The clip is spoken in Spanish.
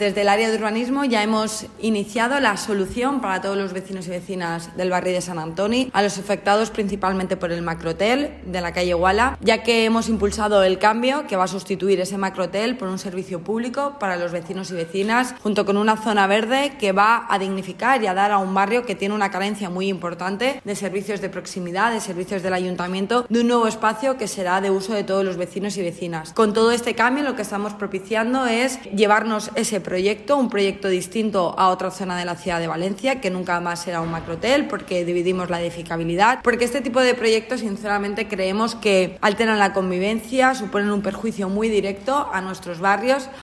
desde el área de urbanismo ya hemos iniciado la solución para todos los vecinos y vecinas del barrio de Sant Antoni, a los afectados principalmente por el macrohotel de la calle Guala, ya que hemos impulsado el cambio que va a sustituir ese macrohotel por un servicio público para los vecinos y vecinas, junto con una zona verde que va a dignificar y a dar a un barrio que tiene una carencia muy importante de servicios de proximidad, de servicios del ayuntamiento, de un nuevo espacio que será de uso de todos los vecinos y vecinas. Con todo este cambio lo que estamos propiciando es llevarnos ese proyecto, un proyecto distinto a otra zona de la ciudad de Valencia, que nunca más será un macrohotel porque dividimos la edificabilidad, porque este tipo de proyectos sinceramente creemos que alteran la convivencia, suponen un perjuicio muy directo a nuestros barrios.